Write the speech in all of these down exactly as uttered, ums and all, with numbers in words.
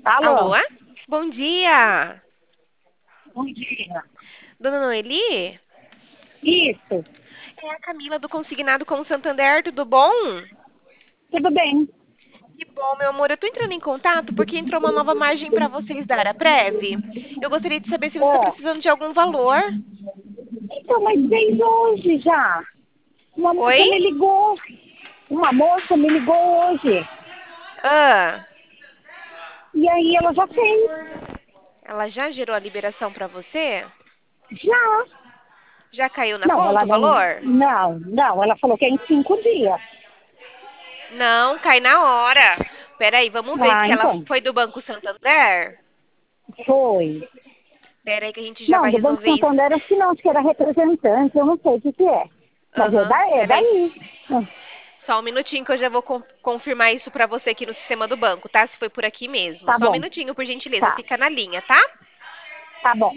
Alô? Alô? Bom dia! Bom dia. Dona Noeli? Isso, É a Camila do Consignado com o Santander, tudo bom? tudo bem? Que bom, meu amor. Eu tô entrando em contato porque entrou uma nova margem para vocês da Araprev. Eu gostaria de saber se você está É. precisando de algum valor. Então, mas desde hoje já. Uma Oi? moça me ligou. Uma moça me ligou hoje. Ah, E aí ela já fez. ela já gerou a liberação para você? Já. Já caiu na Não, conta ela o não. valor? Não, não. Ela falou que é em cinco dias. Não, cai na hora. Peraí, vamos ver Ah, se ela então. foi do Banco Santander? Foi. Peraí que a gente já Não, vai do Banco resolver isso. Santander, acho que não. Acho que era representante. Eu não sei o que, que é. Mas é, Aham, da, é peraí. daí. Ah, Só um minutinho que eu já vou con- confirmar isso pra você aqui no sistema do banco, tá? Se foi por aqui mesmo. tá Só um bom. minutinho, por gentileza. Tá. Fica na linha, tá? Tá bom.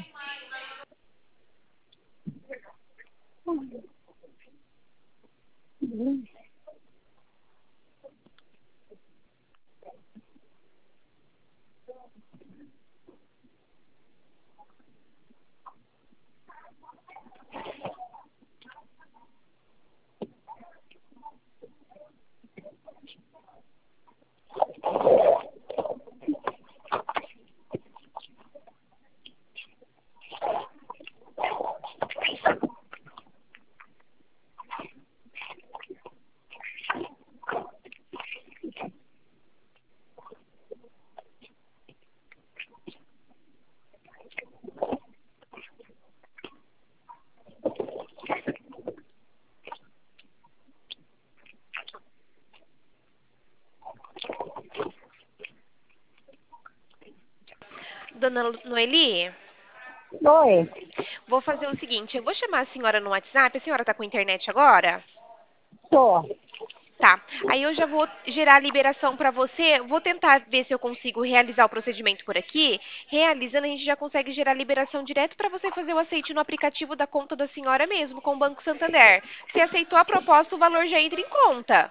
Dona Lu- Noeli, Oi. vou fazer o seguinte: eu vou chamar a senhora no WhatsApp. A senhora tá com internet agora? Tô. Tá. Aí eu já vou gerar a liberação pra você. Vou tentar ver se eu consigo realizar o procedimento por aqui. Realizando, a gente já consegue gerar a liberação direto pra você fazer o aceite no aplicativo da conta da senhora mesmo, com o Banco Santander. Se aceitou a proposta, o valor já entra em conta.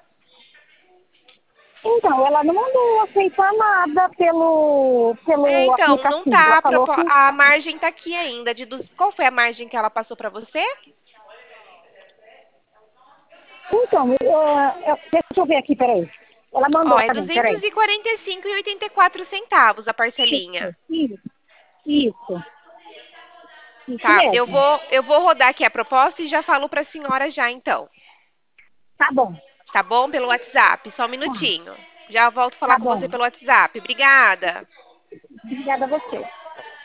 Então, ela não mandou aceitar nada pelo, É, pelo então, não aplicativo. Ela tá. A, falou propo- que. a margem tá aqui ainda. De du- Qual foi a margem que ela passou pra você? Então, é, é, deixa eu ver aqui, peraí. Ela Ó, mandou é pra mim, duzentos peraí. e quarenta e cinco e oitenta e quatro centavos a Isso, parcelinha. isso, isso, isso Tá, eu mesmo. vou, eu vou rodar aqui a proposta e já falo pra senhora já, então. Tá bom, Tá bom? Pelo WhatsApp. Só um tá, minutinho. Já volto a falar tá com você bom. pelo WhatsApp. Obrigada. Obrigada a você.